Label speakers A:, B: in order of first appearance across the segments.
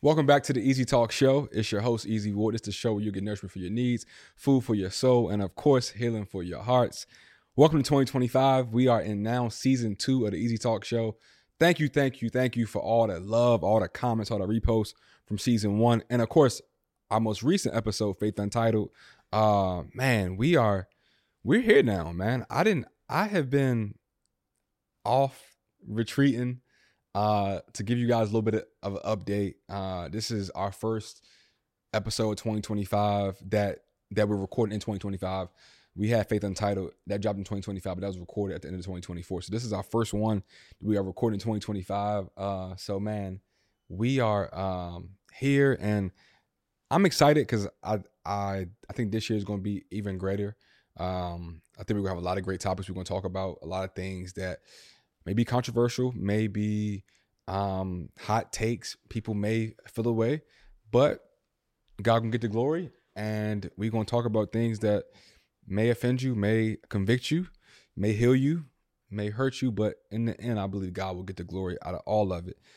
A: Welcome back to the Easy Talk Show. It's your host, Easy Ward. It's the show where you get nourishment for your needs, food for your soul, and of course, healing for your hearts. Welcome to 2025. We are in now season 2 of the Easy Talk Show. Thank you for all the love, all the comments, all the reposts from season 1. And of course, our most recent episode, Faith Untitled. We're here now, man. I have been off retreating to give you guys a little bit of an update. This is our first episode of 2025 that we're recording in 2025. We had Faith Untitled that dropped in 2025, but that was recorded at the end of 2024. So this is our first one we are recording in 2025. So man, we are here, and I'm excited because I think this year is going to be even greater. I think we're gonna have a lot of great topics we're going to talk about, a lot of things that may be controversial, may be hot takes. People may feel away, but God can get the glory, and we're going to talk about things that may offend you, may convict you, may heal you, may hurt you, but in the end, I believe God will get the glory out of all of it.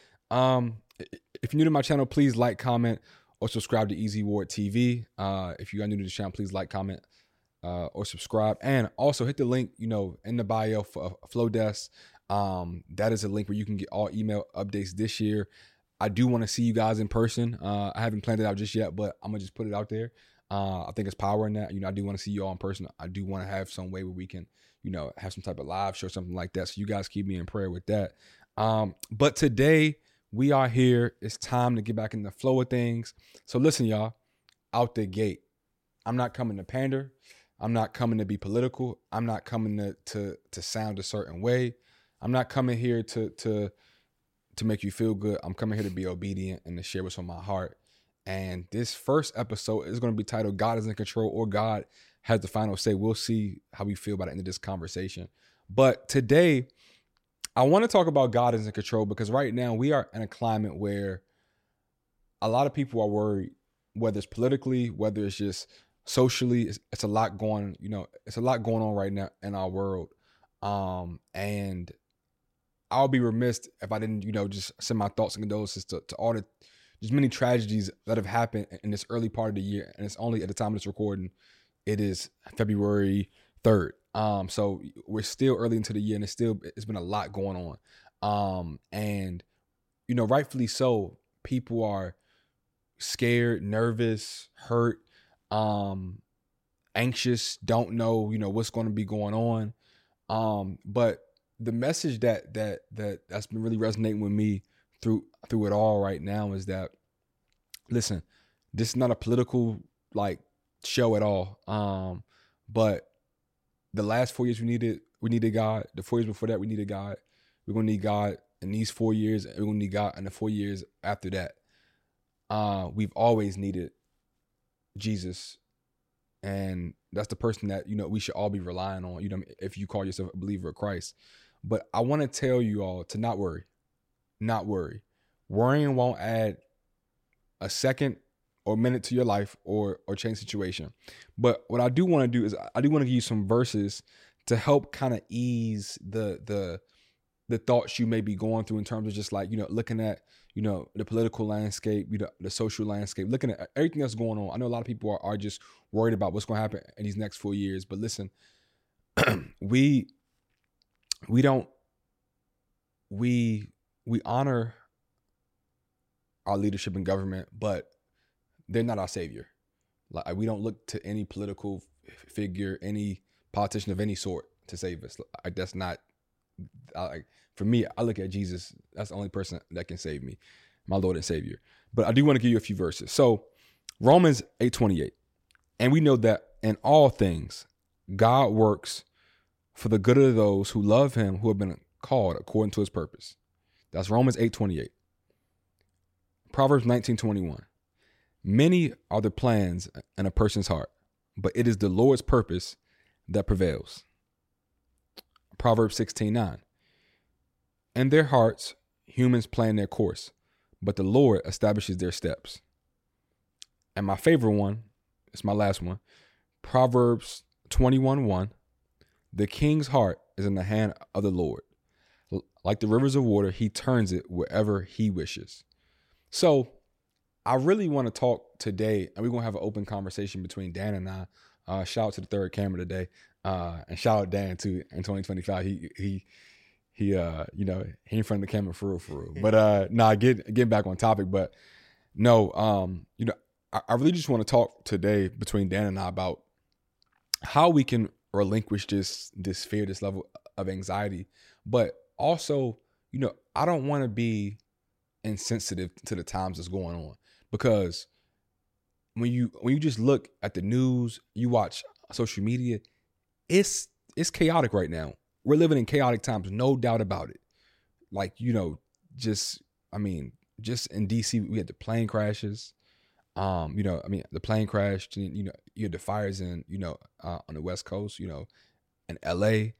A: If you're new to my channel, please like, comment, or subscribe to Easy Ward TV. If you are new to the channel, please like, comment, or subscribe, and also hit the link, in the bio for Flowdesk. That is a link where you can get all email updates this year. I do want to see you guys in person. I haven't planned it out just yet, but I'm gonna just put it out there. I think it's power in that. I do want to see you all in person. I do want to have some way where we can, have some type of live show, something like that. So you guys keep me in prayer with that. But today we are here. It's time to get back in the flow of things. So listen, y'all, out the gate, I'm not coming to pander. I'm not coming to be political. I'm not coming to sound a certain way. I'm not coming here to make you feel good. I'm coming here to be obedient and to share what's on my heart. And this first episode is going to be titled God is in Control, or God has the final say. We'll see how we feel by the end of this conversation. But today, I want to talk about God is in control because right now we are in a climate where a lot of people are worried, whether it's politically, whether it's just socially. It's a lot going, it's a lot going on right now in our world. And I'll be remiss if I didn't, just send my thoughts and condolences to all the just many tragedies that have happened in this early part of the year. And it's only at the time of this recording, it is February 3rd. So we're still early into the year, and it's been a lot going on. And, rightfully so, people are scared, nervous, hurt, anxious, don't know, what's going to be going on. But the message that's been really resonating with me through it all right now is that, listen, this is not a political show at all. But the last 4 years we needed God. The 4 years before that we needed God. We're gonna need God in these 4 years, and we're gonna need God in the 4 years after that. We've always needed Jesus, and that's the person that we should all be relying on. If you call yourself a believer of Christ. But I want to tell you all to not worry. Not worry. Worrying won't add a second or minute to your life or change situation. But what I do want to do is I do want to give you some verses to help kind of ease the thoughts you may be going through in terms of just looking at the political landscape, the social landscape, looking at everything that's going on. I know a lot of people are just worried about what's going to happen in these next 4 years. But listen, we honor our leadership in government, but they're not our savior. We don't look to any political figure, any politician of any sort to save us. That's not, for me, I look at Jesus. That's the only person that can save me, my Lord and Savior. But I do want to give you a few verses. So Romans 8:28, and we know that in all things, God works for the good of those who love him, who have been called according to his purpose. That's Romans 8:28. Proverbs 19:21. Many are the plans in a person's heart, but it is the Lord's purpose that prevails. Proverbs 16:9. In their hearts, humans plan their course, but the Lord establishes their steps. And my favorite one, it's my last one, Proverbs 21:1. The king's heart is in the hand of the Lord. Like the rivers of water, he turns it wherever he wishes. So I really want to talk today, and we're gonna have an open conversation between Dan and I. Shout out to the third camera today, and shout out Dan too. In 2025, he he in front of the camera for real. But getting back on topic. But no, I really just want to talk today between Dan and I about how we can relinquish this fear, this level of anxiety. But also, I don't want to be insensitive to the times that's going on, because when you just look at the news, you watch social media, it's chaotic right now. We're living in chaotic times, no doubt about it. Like, just in DC, we had the plane crashes. The plane crashed, and, you had the fires in, on the West Coast, in LA.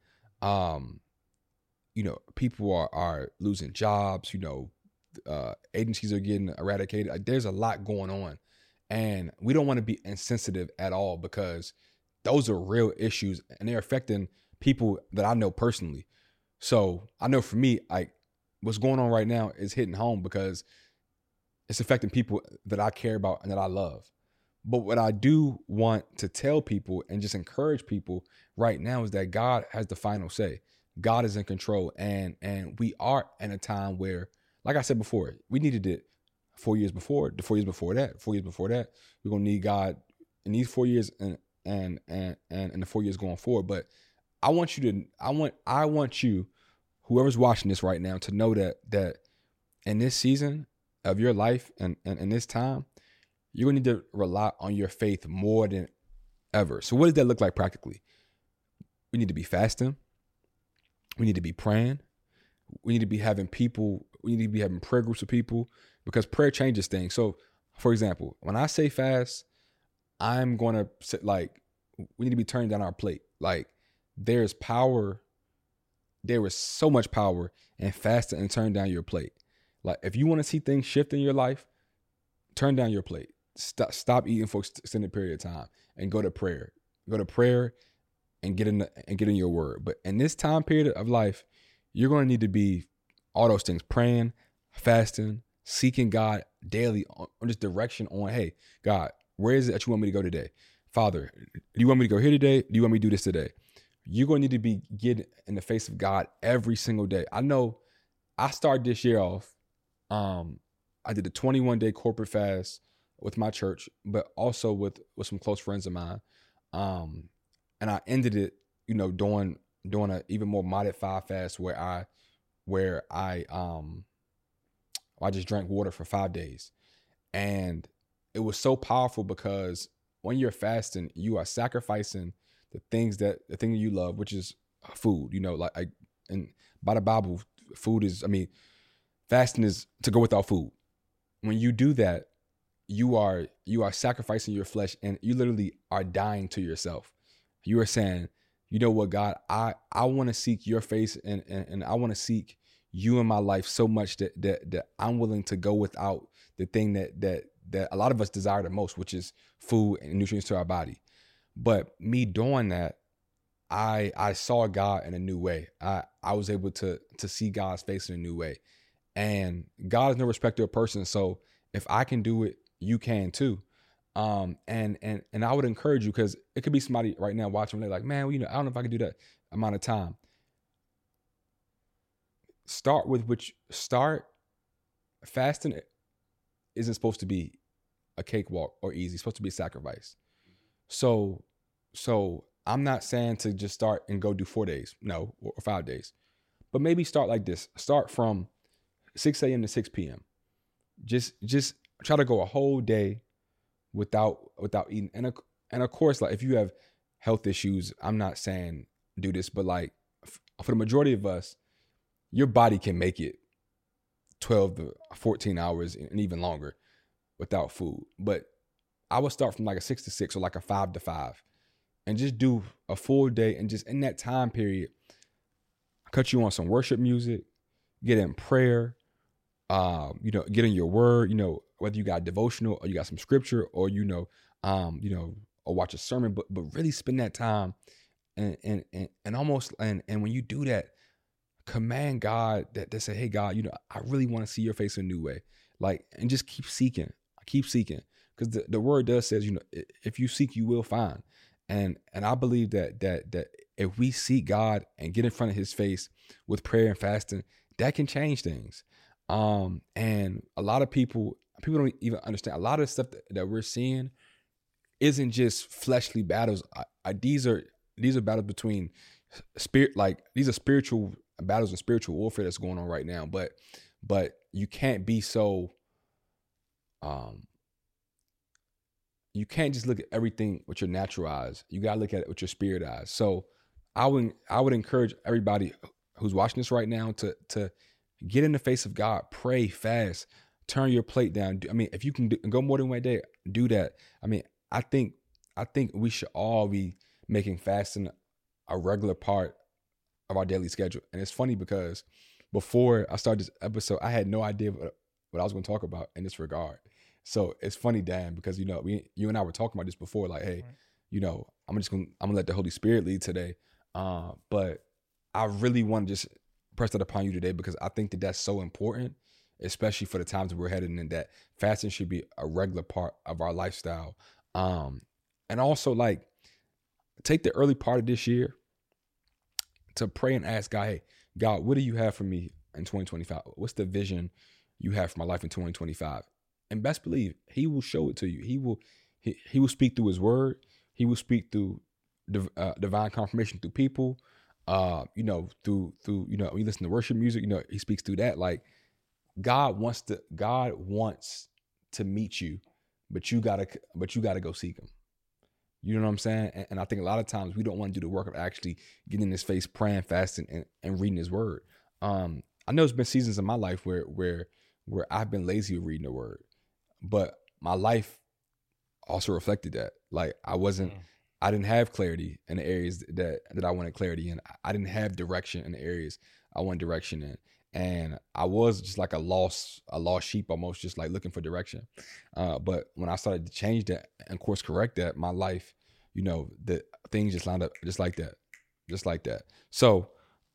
A: People are losing jobs, agencies are getting eradicated. Like, there's a lot going on, and we don't want to be insensitive at all, because those are real issues and they're affecting people that I know personally. So I know for me, like, what's going on right now is hitting home because it's affecting people that I care about and that I love. But what I do want to tell people and just encourage people right now is that God has the final say. God is in control, and we are in a time where, like I said before, we needed it 4 years before, the 4 years before that, 4 years before that. We're gonna need God in these 4 years and the 4 years going forward. But I want you, whoever's watching this right now, to know that in this season of your life and in this time, you're gonna need to rely on your faith more than ever. So what does that look like practically? We need to be fasting. We need to be praying. We need to be having people. We need to be having prayer groups of people, because prayer changes things. So, for example, when I say fast, I'm going to say, like, we need to be turning down our plate. Like, there's power. There is so much power in fasting and turning down your plate. Like, if you want to see things shift in your life, turn down your plate. Stop eating for an extended period of time and go to prayer. Go to prayer and get in your word. But in this time period of life, you're going to need to be all those things: praying, fasting, seeking God daily on this direction on, hey, God, where is it that you want me to go today? Father, do you want me to go here today? Do you want me to do this today? You're going to need to be getting in the face of God every single day. I know I started this year off. I did a 21-day corporate fast with my church, but also with some close friends of mine. And I ended it, doing an even more modified fast where I just drank water for 5 days. And it was so powerful, because when you're fasting, you are sacrificing the thing that you love, which is food. And by the Bible, fasting is to go without food. When you do that, you are sacrificing your flesh, and you literally are dying to yourself. You are saying, you know what, God, I want to seek your face, and I want to seek you in my life so much that I'm willing to go without the thing that a lot of us desire the most, which is food and nutrients to our body. But me doing that, I saw God in a new way. I was able to see God's face in a new way. And God is no respecter of person. So if I can do it, you can too. And I would encourage you, because it could be somebody right now watching, they're like, man, I don't know if I can do that amount of time. Start fasting isn't supposed to be a cakewalk or easy. It's supposed to be a sacrifice. So I'm not saying to just start and go do 4 days, no, or 5 days, but maybe start like this. Start from 6 a.m. to 6 p.m. Just try to go a whole day without eating. And of course, like, if you have health issues, I'm not saying do this, but like, for the majority of us, your body can make it 12 to 14 hours and even longer without food. But I would start from like a 6 to 6 or like a 5 to 5 and just do a full day. And just in that time period, cut you on some worship music, get in prayer, get in your word, whether you got devotional or you got some scripture, or, or watch a sermon, but really spend that time and almost, and when you do that, command God that say, hey, God, I really want to see your face in a new way. Like, and just keep seeking keep seeking, because the word does says, you know, if you seek, you will find. And I believe that if we seek God and get in front of his face with prayer and fasting, that can change things. And a lot of people don't even understand a lot of stuff that we're seeing isn't just fleshly battles. These are battles between spirit, like these are spiritual battles and spiritual warfare that's going on right now. But you can't be so you can't just look at everything with your natural eyes. You gotta look at it with your spirit eyes. So I would encourage everybody who's watching this right now to get in the face of God, pray, fast, turn your plate down. I mean, if you can go more than one day, do that. I mean, I think we should all be making fasting a regular part of our daily schedule. And it's funny because before I started this episode, I had no idea what I was going to talk about in this regard. So it's funny, Dan, because, you know, you and I were talking about this before, like, hey, you know, I'm gonna let the Holy Spirit lead today. But I really want to just press that upon you today, because I think that that's so important, especially for the times that we're heading in, that fasting should be a regular part of our lifestyle. And also, like, take the early part of this year to pray and ask God, hey, God, what do you have for me in 2025? What's the vision you have for my life in 2025? And best believe he will show it to you. He will speak through his word. He will speak through divine confirmation through people. You know, through you know, when you listen to worship music, you know, he speaks through that. Like, God wants to meet you, but you gotta go seek him. You know what I'm saying? And I think a lot of times we don't want to do the work of actually getting in his face, praying, fasting, and reading his word. I know there's been seasons in my life where I've been lazy with reading the word, but my life also reflected that. Like, I didn't have clarity in the areas that I wanted clarity in. I didn't have direction in the areas I wanted direction in. And I was just like a lost sheep, almost, just like looking for direction. But when I started to change that and course correct that, my life, you know, the things just lined up just like that. So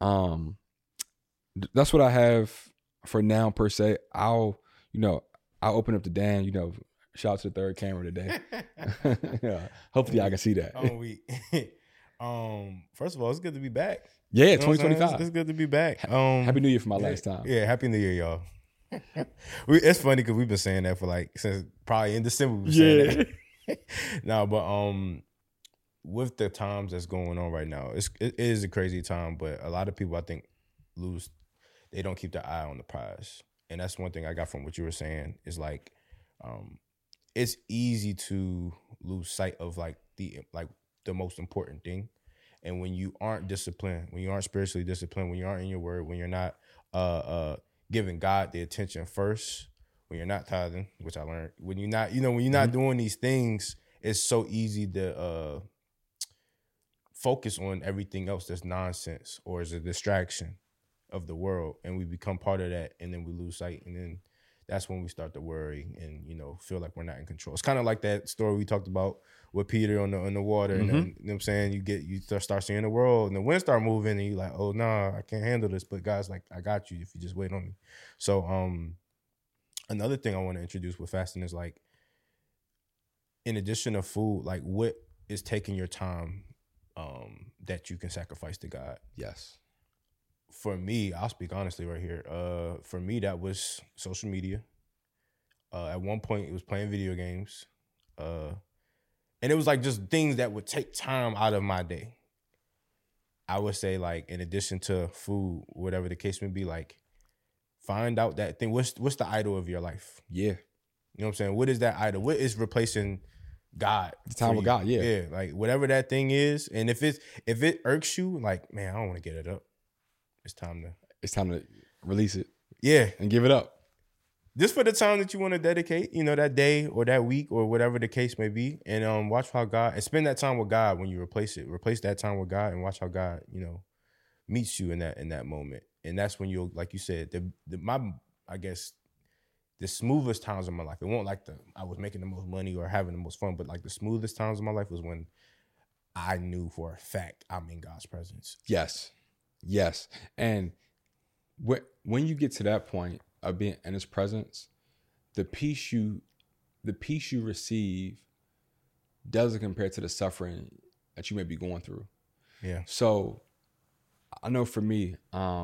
A: that's what I have for now, per se. I'll open up to Dan, you know, shout out to the third camera today. Yeah, hopefully I can see that.
B: First of all, it's good to be back.
A: Yeah,
B: You know
A: 2025.
B: It's good to be back.
A: Happy New Year for my last time.
B: Yeah, Happy New Year, y'all. It's funny because we've been saying that for like since probably in December. We've been saying that. No, but with the times that's going on right now, it is a crazy time. But a lot of people, I think, they don't keep their eye on the prize, and that's one thing I got from what you were saying. Is like, it's easy to lose sight of like the most important thing. And when you aren't disciplined, when you aren't spiritually disciplined, when you aren't in your word, when you're not giving God the attention first, when you're not tithing, which I learned, when you're not doing these things, it's so easy to focus on everything else that's nonsense or is a distraction of the world, and we become part of that, and then we lose sight, and then that's when we start to worry and, you know, feel like we're not in control. It's kind of like that story we talked about with Peter on the water. And then, you know what I'm saying? You start seeing the world and the wind start moving and you're like, oh, nah, I can't handle this. But God's like, I got you if you just wait on me. So another thing I want to introduce with fasting is like, in addition to food, like what is taking your time that you can sacrifice to God?
A: Yes.
B: For me, I'll speak honestly right here. For me, that was social media. At one point, it was playing video games. And it was like just things that would take time out of my day. I would say, like, in addition to food, whatever the case may be, like, find out that thing. What's the idol of your life?
A: Yeah.
B: You know what I'm saying? What is that idol? What is replacing God?
A: The time with God, yeah.
B: Yeah, like whatever that thing is. And if it irks you, like, man, I don't want to get it up. It's time to
A: release it.
B: Yeah.
A: And give it up.
B: Just for the time that you want to dedicate, you know, that day or that week or whatever the case may be. And watch how God, and spend that time with God when you replace it. Replace that time with God and watch how God, you know, meets you in that moment. And that's when you'll, like you said, I guess the smoothest times of my life. It won't like I was making the most money or having the most fun, but like the smoothest times of my life was when I knew for a fact I'm in God's presence.
A: Yes. And when you get to that point of being in his presence, the peace you the peace you receive doesn't compare to the suffering that you may be going through.
B: Yeah.
A: So I know for me,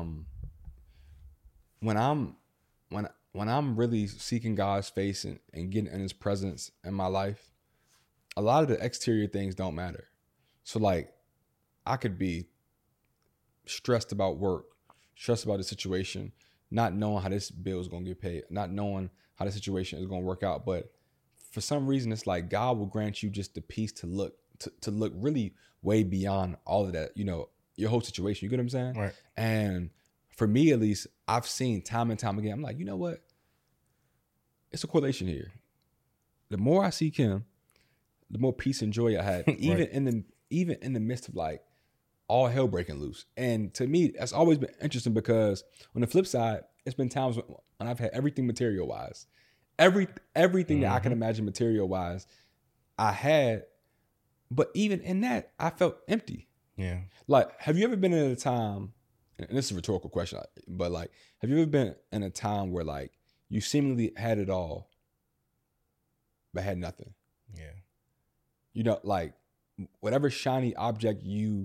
A: when I'm really seeking God's face and getting in his presence in my life, a lot of the exterior things don't matter. So like I could be stressed about work, stressed about the situation, not knowing how this bill is going to get paid, not knowing how the situation is going to work out. But for some reason, it's like God will grant you just the peace to look really way beyond all of that, your whole situation. You get what I'm saying?
B: Right.
A: And for me, at least, I've seen time and time again, I'm like, you know what? It's a correlation here. The more I seek him, the more peace and joy I had, even in the midst of like all hell breaking loose. And to me, that's always been interesting because on the flip side, it's been times when I've had everything material wise, everything that I can imagine material wise, I had, but even in that, I felt empty.
B: Yeah.
A: Like, have you ever been in a time, and this is a rhetorical question, but like, have you ever been in a time where like you seemingly had it all, but had nothing?
B: Yeah.
A: Like whatever shiny object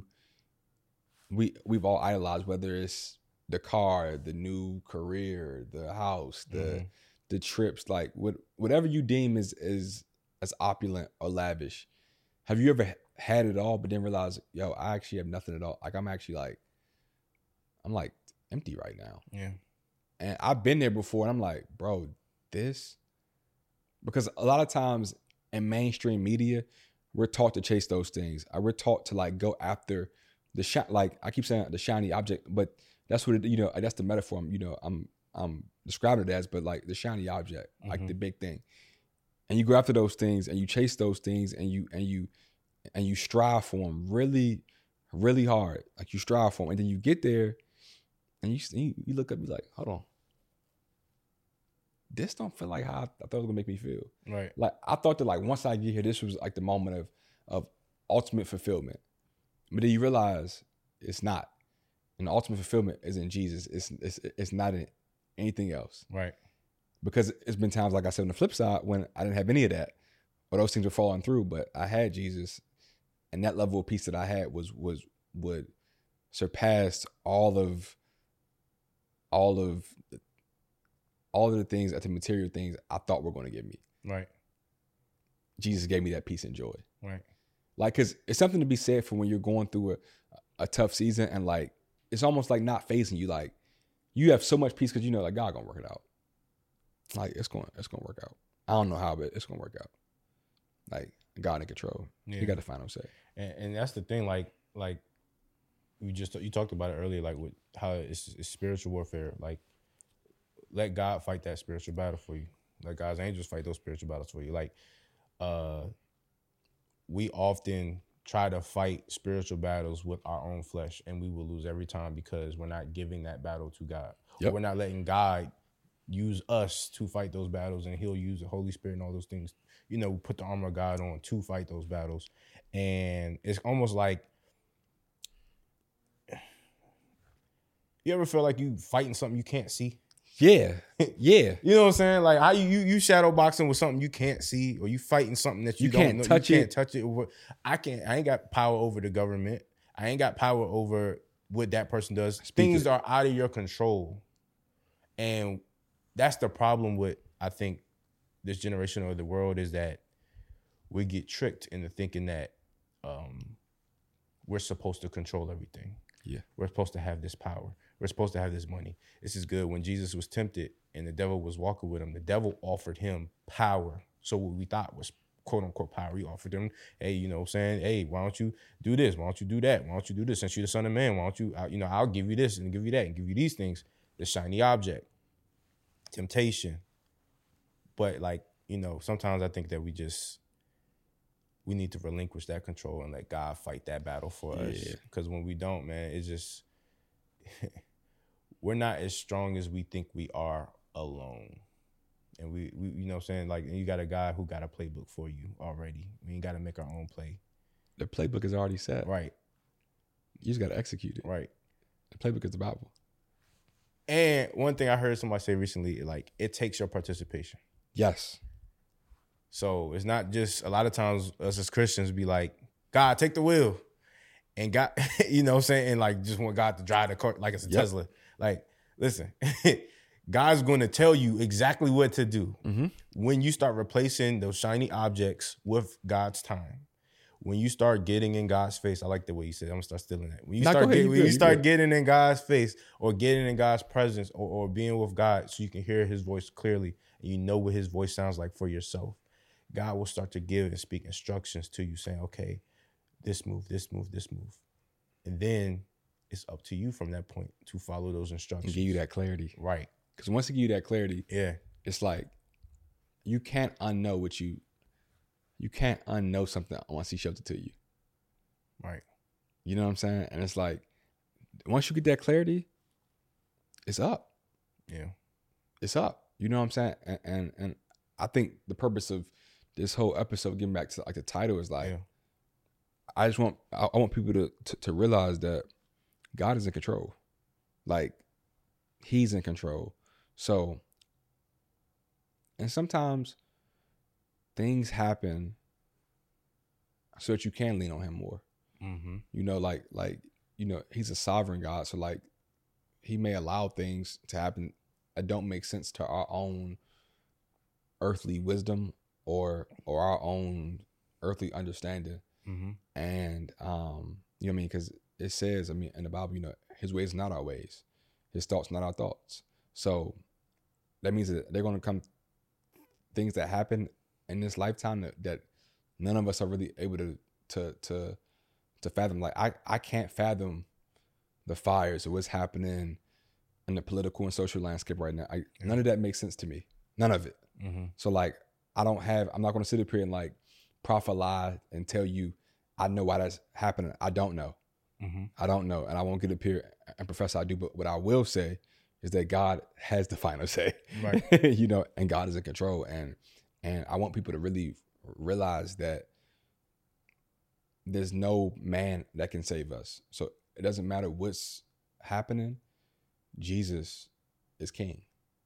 A: we've all idolized, whether it's the car, the new career, the house, the trips, like whatever you deem as opulent or lavish. Have you ever had it all, but then realized, yo, I actually have nothing at all? Like I'm like empty right now.
B: Yeah. And
A: I've been there before, and I'm like, bro, because a lot of times in mainstream media, we're taught to chase those things. We're taught to like go after like I keep saying the shiny object, but that's what that's the metaphor I'm describing it as, but like the shiny object, like the big thing. And you go after those things and you chase those things and you strive for them really, really hard. Like you strive for them, and then you get there and you look up, you're like, hold on, this don't feel like how I thought it was gonna make me feel.
B: Right.
A: Like I thought that like once I get here, this was like the moment of ultimate fulfillment. But then you realize it's not. And the ultimate fulfillment is in Jesus. It's not in anything else.
B: Right.
A: Because it's been times, like I said, on the flip side, when I didn't have any of that, or those things were falling through, but I had Jesus, and that level of peace that I had would surpass all of the things, the material things I thought were going to give me.
B: Right.
A: Jesus gave me that peace and joy.
B: Right.
A: Like, because it's something to be said for when you're going through a tough season, and like it's almost like not phasing you. Like you have so much peace because like God gonna work it out. Like it's gonna work out. I don't know how, but it's gonna work out. Like God in control. Yeah. He got the final say.
B: And that's the thing. Like you talked about it earlier. Like with how it's spiritual warfare. Like let God fight that spiritual battle for you. Let God's angels fight those spiritual battles for you. Like we often try to fight spiritual battles with our own flesh, and we will lose every time because we're not giving that battle to God. Yep. Or we're not letting God use us to fight those battles, and he'll use the Holy Spirit and all those things, put the armor of God on to fight those battles. And it's almost like, you ever feel like you fighting something you can't see?
A: Yeah. Yeah.
B: You know what I'm saying? Like how you shadow boxing with something you can't see, or you fighting something that you don't know. You can't touch it. I ain't got power over the government. I ain't got power over what that person does. Things are out of your control. And that's the problem with, I think, this generation of the world, is that we get tricked into thinking that we're supposed to control everything.
A: Yeah. We're
B: supposed to have this power. We're supposed to have this money. This is good. When Jesus was tempted and the devil was walking with him, the devil offered him power. So what we thought was quote unquote power, he offered him, hey, saying, hey, why don't you do this? Why don't you do that? Why don't you do this? Since you're the Son of Man, why don't you, I'll give you this and give you that and give you these things. The shiny object, temptation. But sometimes I think that we need to relinquish that control and let God fight that battle for us. Because when we don't, man, it's just, we're not as strong as we think we are alone. And we you know what I'm saying? Like, you got a guy who got a playbook for you already. We ain't got to make our own play.
A: The playbook is already set.
B: Right.
A: You just got to execute it.
B: Right.
A: The playbook is the Bible.
B: And one thing I heard somebody say recently, like, it takes your participation.
A: Yes.
B: So it's not just, a lot of times us as Christians be like, God, take the wheel. And God, you know what I'm saying? And like just want God to drive the car like it's a Tesla. Like, listen, God's going to tell you exactly what to do. When you start replacing those shiny objects with God's time, when you start getting in God's face, I like the way you said it. I'm gonna start stealing that. When you start getting in God's face, or getting in God's presence, or being with God so you can hear his voice clearly and you know what his voice sounds like for yourself, God will start to give and speak instructions to you saying, okay, this move, this move, this move. And then it's up to you from that point to follow those instructions.
A: And give you that clarity.
B: Right.
A: Because once they give you that clarity,
B: yeah,
A: it's like you can't unknow what you can't unknow something once he shows it to you.
B: Right.
A: You know what I'm saying? And it's like once you get that clarity, it's up.
B: Yeah.
A: It's up. You know what I'm saying? And I think the purpose of this whole episode, getting back to like the title, is like I want people to realize that God is in control. Like he's in control. So, and sometimes things happen so that you can lean on him more. You know, like, you know, he's a sovereign God. So like he may allow things to happen that don't make sense to our own earthly wisdom or our own earthly understanding. And, you know what I mean? Because it says, I mean, in the Bible, you know, his ways are not our ways. His thoughts not our thoughts. So that means that they're going to come things that happen in this lifetime that none of us are really able to fathom. Like I can't fathom the fires or what's happening in the political and social landscape right now. None of that makes sense to me. None of it. So like I'm not going to sit up here and like prophesy and tell you I know why that's happening. I don't know. I don't know. And I won't get up here and profess I do. But what I will say is that God has the final say. Right. You know, and God is in control. And I want people to really realize that there's no man that can save us. So it doesn't matter what's happening. Jesus is king.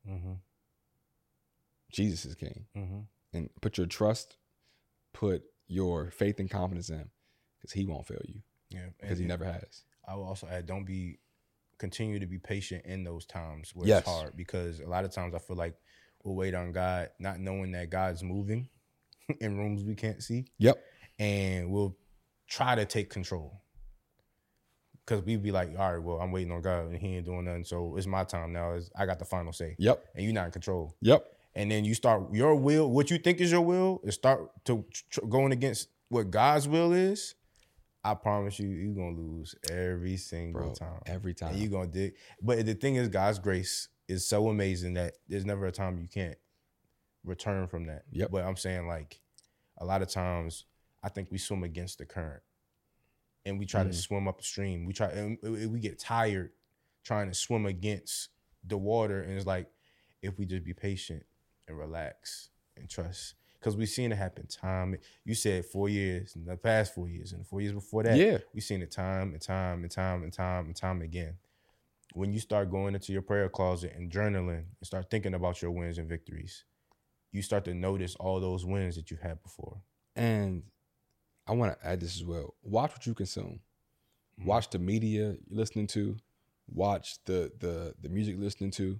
A: Jesus is king. And put your trust, put your faith and confidence in him, because he won't fail you. Yeah, because he never has.
B: I will also add, continue to be patient in those times where it's hard, because a lot of times I feel like we'll wait on God, not knowing that God's moving in rooms we can't see. And we'll try to take control, because we'd be like, all right, well, I'm waiting on God and he ain't doing nothing, so it's my time now. I got the final say. And you're not in control. And then you start your will, what you think is your will, is start to going against what God's will is. I promise you, you're going to lose every single time.
A: Every time.
B: And you're going to dig. But the thing is, God's grace is so amazing that there's never a time you can't return from that. But I'm saying, like, a lot of times, I think we swim against the current. And we try to swim upstream. We get tired trying to swim against the water. And it's like, if we just be patient and relax and trust. Because we've seen it happen time. You said 4 years, in the past 4 years, and the 4 years before that, we've seen it time and time and time and time and time again. When you start going into your prayer closet and journaling and start thinking about your wins and victories, you start to notice all those wins that you've had before.
A: And I want to add this as well. Watch what you consume. Watch the media you're listening to. Watch the music you're listening to.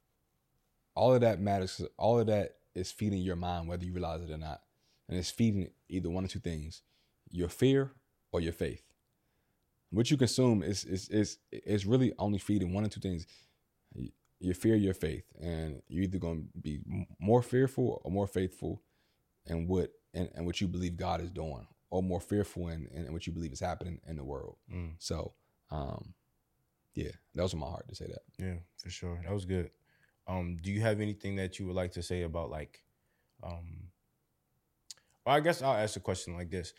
A: All of that matters. All of that is feeding your mind, whether you realize it or not. And it's feeding either one or two things: your fear or your faith. What you consume is really only feeding one or two things: your fear, your faith. And you're either going to be more fearful or more faithful in what you believe God is doing, or more fearful in what you believe is happening in the world. So, yeah, that was on my heart to say that.
B: Yeah, for sure. That was good. Do you have anything that you would like to say about, like, well, I guess I'll ask a question like this.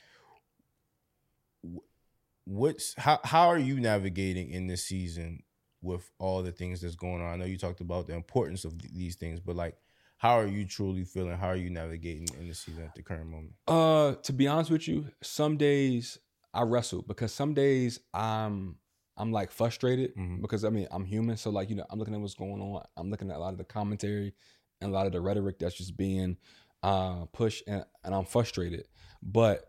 B: How are you navigating in this season with all the things that's going on? I know you talked about the importance of these things, but like, how are you truly feeling? How are you navigating in this season at the current moment?
A: To be honest with you, some days I wrestle, because some days I'm like frustrated, because I mean, I'm human. So like, you know, I'm looking at what's going on. I'm looking at a lot of the commentary and a lot of the rhetoric that's just being push, and I'm frustrated, but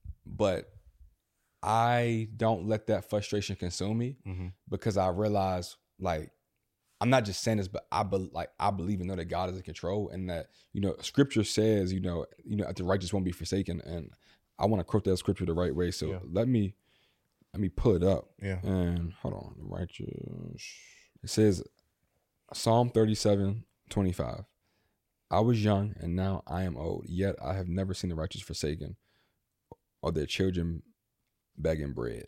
A: I don't let that frustration consume me because I realize, like, I'm not just saying this, but I believe and know that God is in control, and that, Scripture says, that the righteous won't be forsaken, and I want to quote that scripture the right way. So let me pull it up.
B: Yeah.
A: And hold on, the righteous. It says Psalm 37:25. I was young and now I am old, yet I have never seen the righteous forsaken or their children begging bread.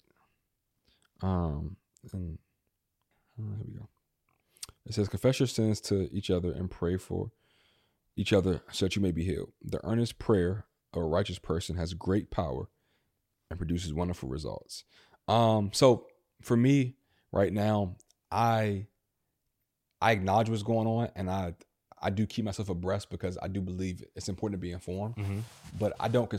A: And here we go. It says, confess your sins to each other and pray for each other so that you may be healed. The earnest prayer of a righteous person has great power and produces wonderful results. So for me right now, I acknowledge what's going on, and I do keep myself abreast because I do believe it's important to be informed, but I don't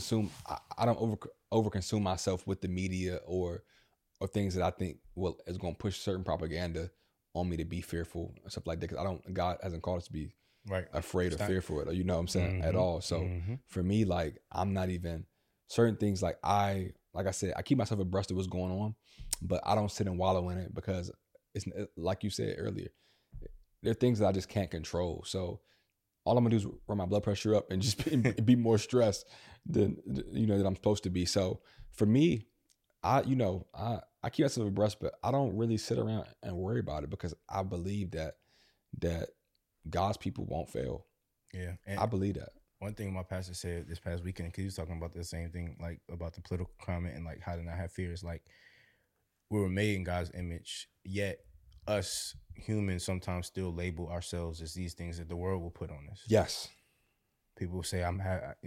A: over consume myself with the media or things that I think is going to push certain propaganda on me to be fearful and stuff like that. Because God hasn't called us to be afraid or fearful, or what I'm saying, at all. So for me, like, I'm not even certain things. Like I said, I keep myself abreast of what's going on, but I don't sit and wallow in it because it's like you said earlier. There are things that I just can't control. So all I'm gonna do is run my blood pressure up and just be more stressed than that I'm supposed to be. So for me, I keep myself abreast, but I don't really sit around and worry about it because I believe that God's people won't fail.
B: Yeah,
A: and I believe that.
B: One thing my pastor said this past weekend, because he was talking about the same thing, like about the political climate and like how to not have fears. Like, we were made in God's image, yet us humans sometimes still label ourselves as these things that the world will put on us.
A: Yes.
B: People say I'm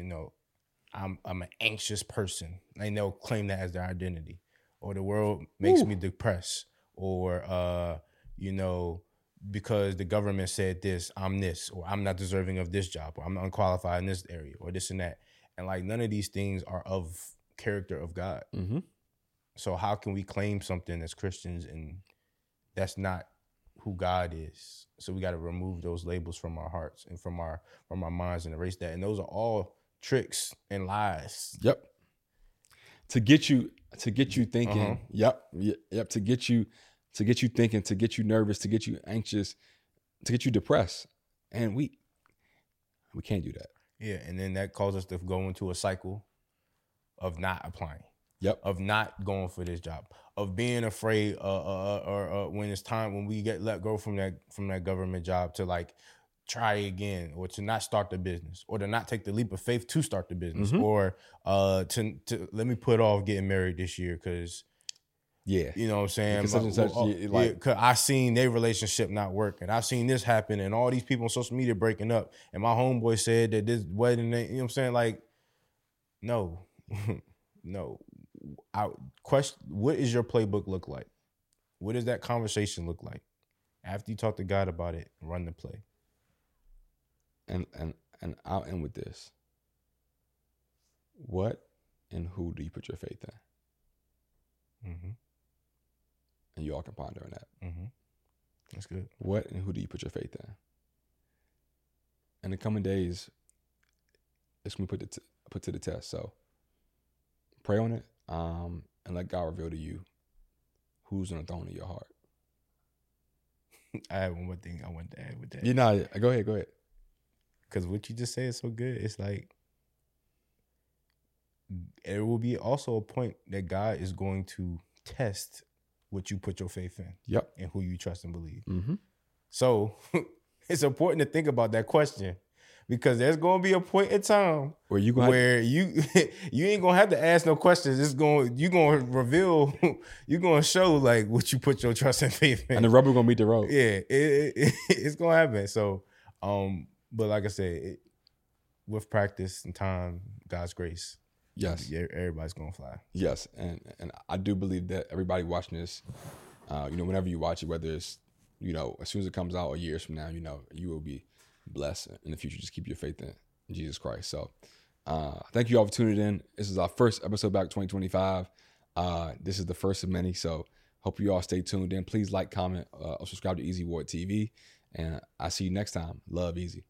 B: an anxious person, and they'll claim that as their identity. Or the world makes me depressed, or because the government said this, I'm this, or I'm not deserving of this job, or I'm unqualified in this area, or this and that. And like, none of these things are of character of God. So how can we claim something as Christians and that's not who God is? So we got to remove those labels from our hearts and from our minds and erase that. And those are all tricks and lies.
A: Yep. To get you thinking. Yep. To get you thinking, to get you nervous, to get you anxious, to get you depressed. And we can't do that. Yeah.
B: And then that causes us to go into a cycle of not applying.
A: Yep.
B: Of not going for this job, of being afraid, or when it's time, when we get let go from that government job, to like try again, or to not start the business, or to not take the leap of faith to start the business, or to let me put off getting married this year because, you know what I'm saying? Because I seen their relationship not working. I've seen this happen, and all these people on social media breaking up, and my homeboy said that this wedding, you know what I'm saying? Like, no, no. What is your playbook look like? What does that conversation look like? After you talk to God about it, run the play.
A: And I'll end with this. What and who do you put your faith in? And you all can ponder on that.
B: That's good.
A: What and who do you put your faith in? In the coming days, it's going to be put to the test. So pray on it. And let God reveal to you who's on the throne of your heart.
B: I have one more thing I want to add with that.
A: Go ahead.
B: Because what you just said is so good. It's like, there will be also a point that God is going to test what you put your faith in.
A: Yep.
B: And who you trust and believe. So it's important to think about that question. Because there's gonna be a point in time where you ain't gonna have to ask no questions. You're gonna reveal, you're gonna show like what you put your trust and faith in,
A: and the rubber gonna meet the road.
B: Yeah, it's gonna happen. So, but like I said, with practice and time, God's grace,
A: yes,
B: everybody's gonna fly.
A: Yes, and I do believe that everybody watching this, whenever you watch it, whether it's as soon as it comes out or years from now, you will be blessed in the future. Just keep your faith in Jesus Christ. So thank you all for tuning in. This is our first episode back 2025. This is the first of many, so hope you all stay tuned in. Please like, comment, or subscribe to Easy Ward TV, and I'll see you next time. Love, Easy.